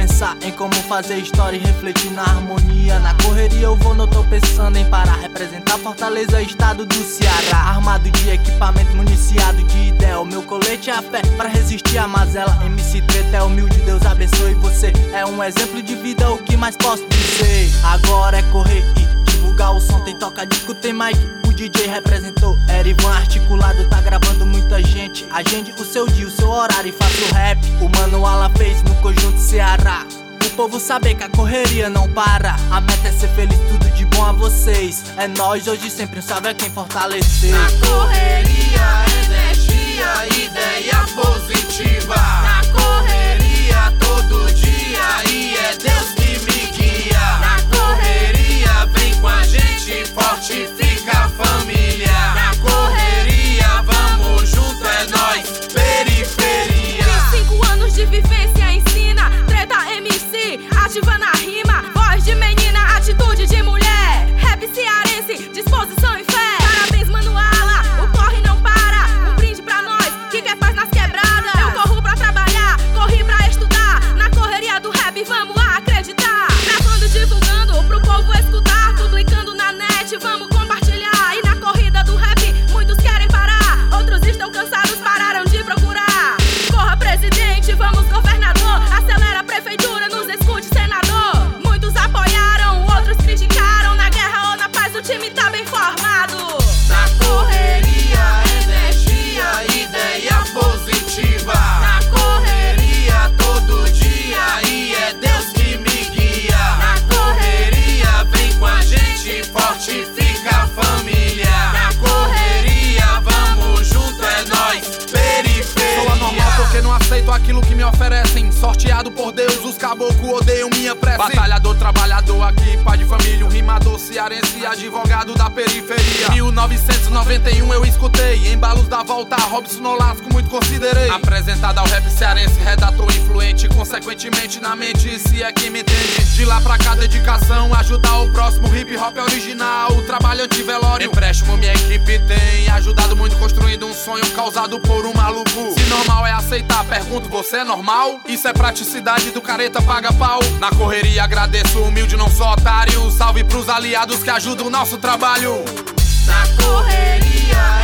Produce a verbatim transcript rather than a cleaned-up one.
pensar em como fazer história e refletir na harmonia. Na correria eu vou, não tô pensando em parar. Representar Fortaleza, estado do Ceará. Armado de equipamento, municiado de ideia. O meu colete é a fé pra resistir à mazela. M C Treta é humilde, Deus abençoe você. É um exemplo de vida, o que mais posso dizer? Agora é correr e divulgar o som. Tem toca-disco, tem mic, o D J representou. Erivan articulado, tá gravando muita gente. Agende o seu dia, o seu horário e faça o rap. O Mano Ala fez no Conjunto Ceará. O povo saber que a correria não para. A meta é ser feliz, tudo de bom a vocês. É nós hoje sempre, um salve a quem fortalecer. Na correria, energia, ideia positiva. Na correria, todo dia, e é Deus que me guia. Na correria, vem com a gente, fortifica a família. Na correria, vamos junto, é nóis, periferia. Cinco anos de vivência ensina, Treta M C, ativa na rima. Voz de menina, atitude de mulher. Rap cearense, disposição e fé. Parabéns, Mano Ala, o corre não para. Um brinde pra nós, que quer paz nas quebradas. Eu corro pra trabalhar, corri pra estudar. Na correria do rap, vamos acreditar. Gravando, divulgando, pro povo escutar. Publicando na net, vamos compartilhar. E na corrida do rap, muitos querem parar. Outros estão cansados, pararam de procurar. Corra, presidente, vamos, governador. Acelera a prefeitura, nos escute, senador. Muitos apoiaram, outros criticaram. Na guerra ou na paz, o time tá bem formado. Na correria, energia, ideia positiva. Na correria, todo dia, e é Deus que me guia. Na correria, vem com a gente, fortifica a família. Na correria, vamos junto, é nóis, periferia. Sou anormal porque não aceito aquilo que me oferecem. Sorteado por Deus, os caboclos odeiam minha prece. Batalhador, trabalhador aqui, pai de família. Um rimador cearense, advogado da periferia. Mil novecentos e noventa e um eu escutei embalos da volta, Robson Nolasco muito considerei. Apresentado ao rap cearense, redator influente. Consequentemente na mente, se é que me entende. De lá pra cá, dedicação, ajudar o próximo. Hip hop é original, trabalhante velório. Empréstimo minha equipe tem ajudado muito, construindo um sonho causado por um maluco. Se normal é aceitar, pergunto, você é normal? Isso é praticidade do careta paga pau. Na correria agradeço, humilde, não sou otário. Salve pros aliados que ajudam o nosso trabalho. Na correria,